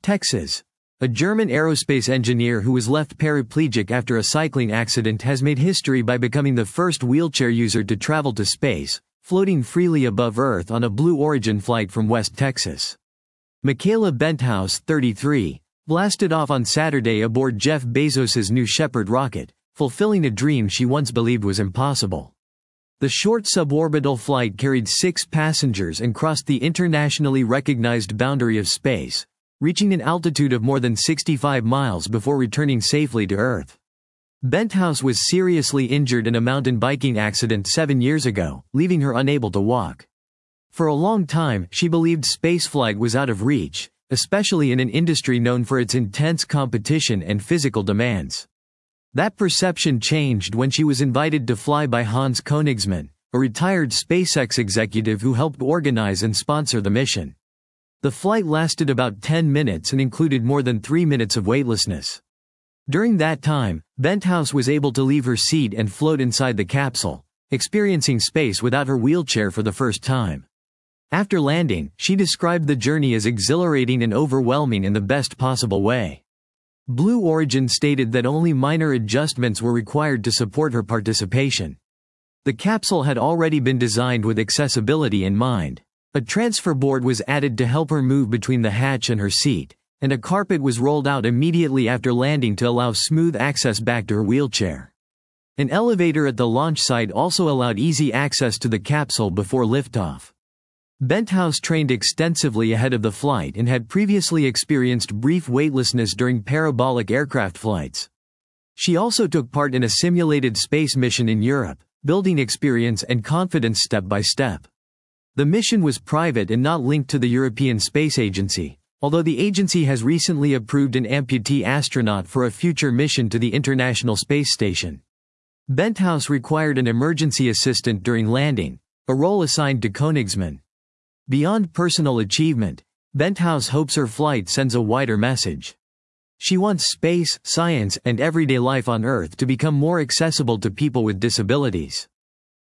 Texas. A German aerospace engineer who was left paraplegic after a cycling accident has made history by becoming the first wheelchair user to travel to space, floating freely above Earth on a Blue Origin flight from West Texas. Michaela Benthouse, 33, blasted off on Saturday aboard Jeff Bezos's New Shepard rocket, fulfilling a dream she once believed was impossible. The short suborbital flight carried 6 passengers and crossed the internationally recognized boundary of space, reaching an altitude of more than 65 miles before returning safely to Earth. Benthouse was seriously injured in a mountain biking accident 7 years ago, leaving her unable to walk. For a long time, she believed spaceflight was out of reach, especially in an industry known for its intense competition and physical demands. That perception changed when she was invited to fly by Hans Koenigsmann, a retired SpaceX executive who helped organize and sponsor the mission. The flight lasted about 10 minutes and included more than 3 minutes of weightlessness. During that time, Benthouse was able to leave her seat and float inside the capsule, experiencing space without her wheelchair for the first time. After landing, she described the journey as exhilarating and overwhelming in the best possible way. Blue Origin stated that only minor adjustments were required to support her participation. The capsule had already been designed with accessibility in mind. A transfer board was added to help her move between the hatch and her seat, and a carpet was rolled out immediately after landing to allow smooth access back to her wheelchair. An elevator at the launch site also allowed easy access to the capsule before liftoff. Benthouse trained extensively ahead of the flight and had previously experienced brief weightlessness during parabolic aircraft flights. She also took part in a simulated space mission in Europe, building experience and confidence step by step. The mission was private and not linked to the European Space Agency, although the agency has recently approved an amputee astronaut for a future mission to the International Space Station. Benthouse required an emergency assistant during landing, a role assigned to Koenigsmann. Beyond personal achievement, Benthouse hopes her flight sends a wider message. She wants space, science, and everyday life on Earth to become more accessible to people with disabilities.